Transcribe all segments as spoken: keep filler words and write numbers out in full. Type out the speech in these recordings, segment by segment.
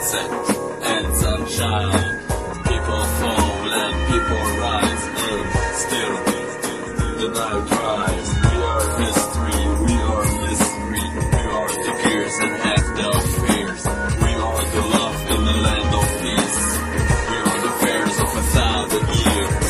sunset and sunshine. People fall and people rise, and still the night rise. We are history, we are mystery, we are the gears and half the fears. We are the love in the land of peace. We are the fairs of a thousand years.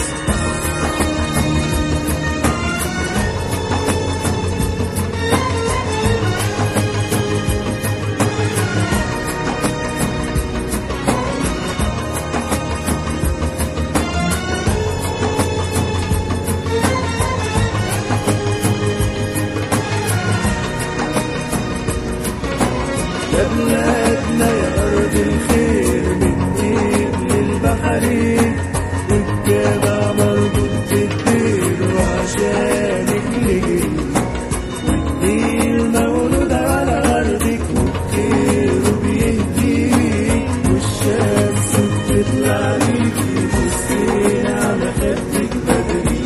يا بلادنا يا أرض الخير، من النيل للبحرين والجامع مربوط بالدير وعشانك نجري، والنيل مولود على أرضك وبخيره بيهديك، والشمس بتطلع ليكي بصين على خدك بدري.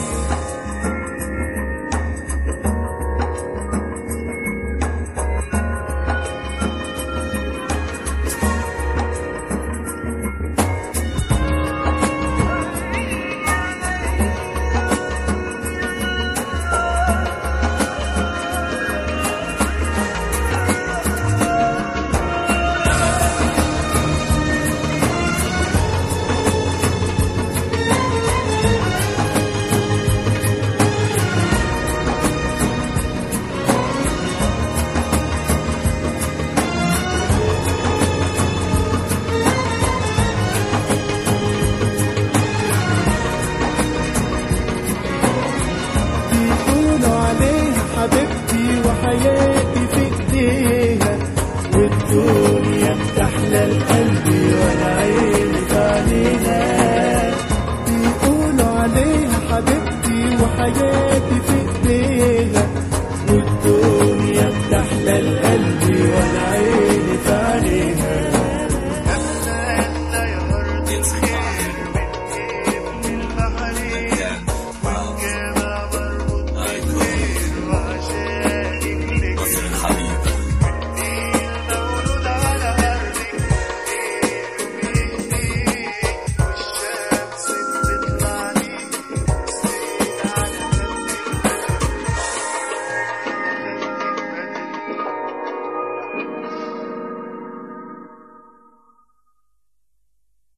حبيبتي وحياتي في ايديها، والدنيا بتحلى القلب وانا عيني في عينيها. بيقولوا عليها حبيبتي وحياتي في